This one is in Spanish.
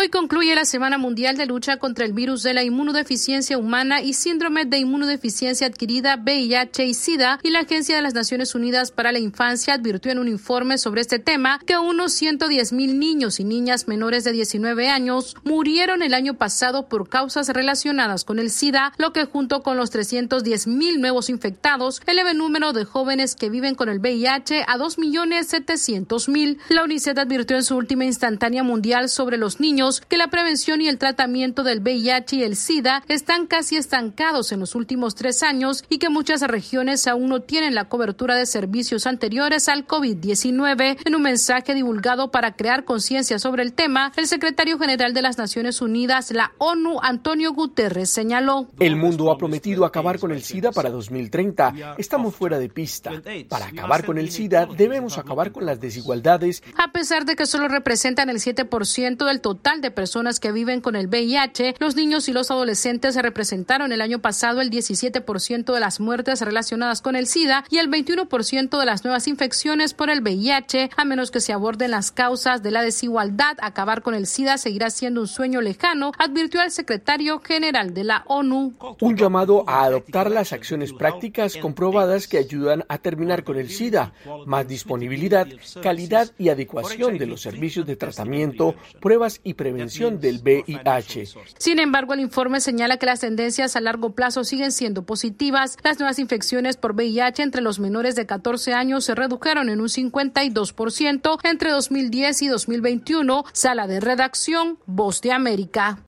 Hoy concluye la Semana Mundial de Lucha contra el Virus de la Inmunodeficiencia Humana y Síndrome de Inmunodeficiencia Adquirida, VIH y SIDA, y la Agencia de las Naciones Unidas para la Infancia advirtió en un informe sobre este tema que unos 110,000 niños y niñas menores de 19 años murieron el año pasado por causas relacionadas con el SIDA, lo que junto con los 310,000 nuevos infectados eleva el número de jóvenes que viven con el VIH a 2,700,000. La UNICEF advirtió en su última instantánea mundial sobre los niños que la prevención y el tratamiento del VIH y el SIDA están casi estancados en los últimos 3 años y que muchas regiones aún no tienen la cobertura de servicios anteriores al COVID-19. En un mensaje divulgado para crear conciencia sobre el tema, el secretario general de las Naciones Unidas, la ONU, Antonio Guterres, señaló: el mundo ha prometido acabar con el SIDA para 2030. Estamos fuera de pista. Para acabar con el SIDA debemos acabar con las desigualdades. A pesar de que solo representan el 7% del total de personas que viven con el VIH, los niños y los adolescentes representaron el año pasado el 17% de las muertes relacionadas con el SIDA y el 21% de las nuevas infecciones por el VIH. A menos que se aborden las causas de la desigualdad, acabar con el SIDA seguirá siendo un sueño lejano, advirtió el secretario general de la ONU. Un llamado a adoptar las acciones prácticas comprobadas que ayudan a terminar con el SIDA, más disponibilidad, calidad y adecuación de los servicios de tratamiento, pruebas y prevención del VIH. Sin embargo, el informe señala que las tendencias a largo plazo siguen siendo positivas. Las nuevas infecciones por VIH entre los menores de 14 años se redujeron en un 52% entre 2010 y 2021. Sala de redacción, Voz de América.